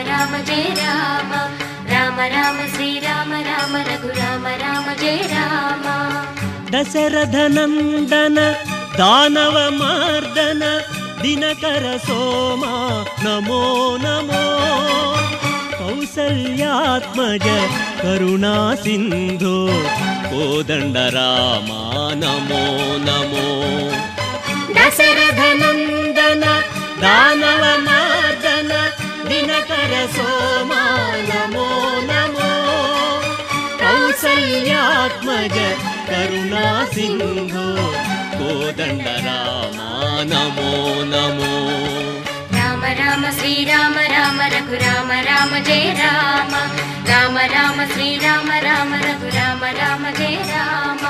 రామ జయ రామ రామ రామ శ్రీరామ రామ రఘురామ రామ జయ రామ. దశరథ నందన దానవ మార్దన దినకర సోమ నమో నమో. కౌసల్యాత్మజ కరుణా సింధో కోదండ రామ నమో నమో. దశరథ నందన దానవ మార్దన దినకర సోమ నమో నమో. కౌసల్యాత్మజ కరుణా సింధో కోదండ రామ నమో నమో. రామ రామ శ్రీరామ రామ రఘురామ రామ జయ రామ రామ రామ శ్రీరామ రామ రఘురామ రామ జయ రామ.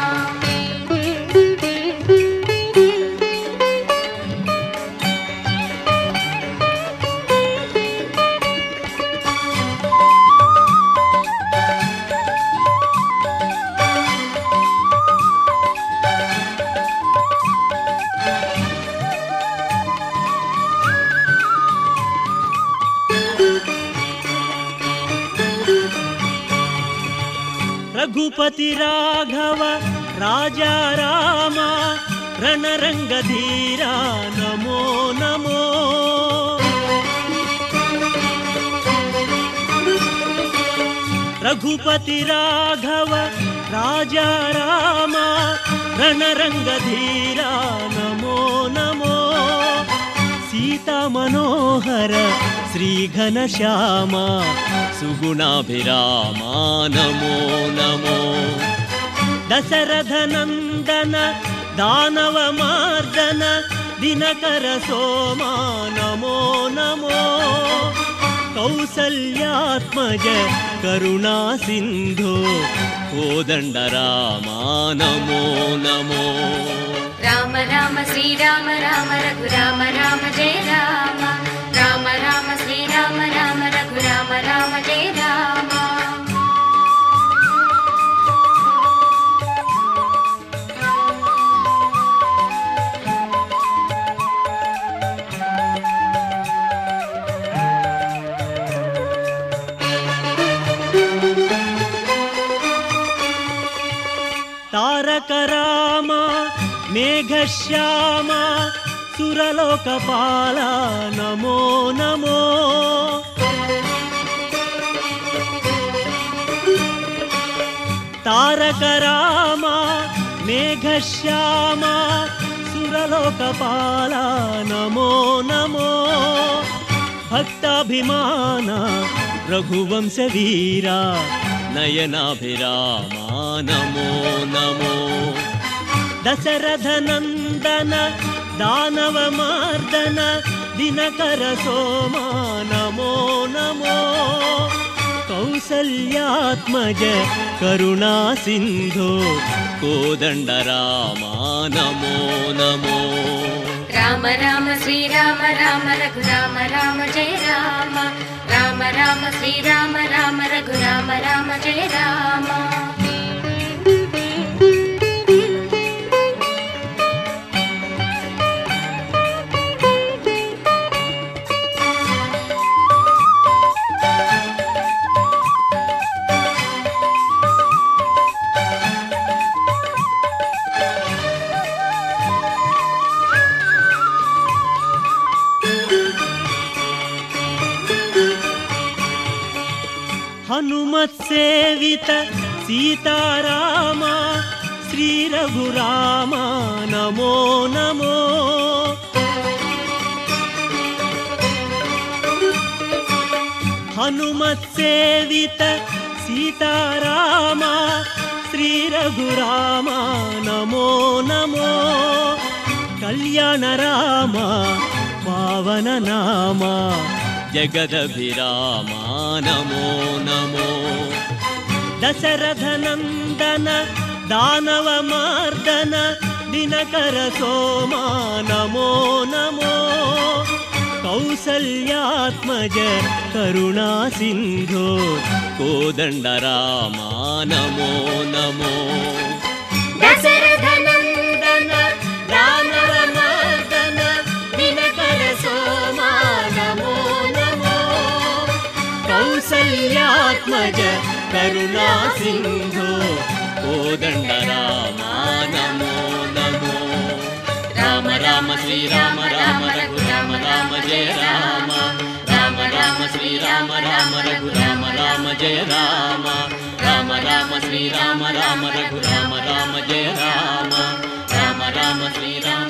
రఘుపతి రాఘవ రాజా రామ రణరంగధీరా నమో నమో. రఘుపతి రాఘవ రాజా రామ రణరంగధీరా నమో నమో. సీతా మనోహర శ్రీఘనశ్యామ సుగుణాభిరామ నమో నమో. దశరథ నందన దానవ మార్దన దినకర సోమ నమో నమో. కౌసల్యాత్మజ కరుణా సింధో కోదండ రామ నమో నమో. రామ రామ శ్రీరామ రామ రఘురామ రామ జయ రామ రామ రామ శ్రీరామ రామ రఘురామ రామ జయ రామ. తారక రామ మేఘశ్యామ సురలోకపాల నమో నమో. తారక రామ మేఘశ్యామ సురలోకపాల నమో నమో. భక్తాభిమాన రఘువంశ వీరా నయనాభిరామ నమో నమో. దశరథ నందన దానవ మార్దన దినకర సోమ నమో నమో. కౌసల్యాత్మజ కరుణా సింధో కోదండ రామ నమో నమో. రామ రామ శ్రీరామ రామ రఘురామ రామ జయ రామ రామ రామ శ్రీరామ రామ రఘురామ రామ జయ రామ. హనుమత్సేవిత సీతారామ శ్రీ రఘురామ నమో నమో. హనుమత్సేవిత సీతారామ శ్రీ రఘురామ నమో నమో. కళ్యాణ రామ పావన నామ జగదభిరామ నమో నమో. దశరథ నందన దానవ మార్దన దినకర సోమ నమో నమో. కౌసల్యాత్మజ కరుణా సింధో కోదండ రామ నమో నమో. దశరథ నందన దానవ మార్దన దినకర సోమ నమో నమో. కరుణా సింధో కోదండ రామా నమో నమో. రామ రామ శ్రీరామ రామ రఘురామ రామ జయ రామ. రామ రామ శ్రీరామ రామ రఘురామ రామ జయ రామ. రామ రామ శ్రీరామ రామ రఘురామ రామ జయ రామ. రామ రామ శ్రీరామ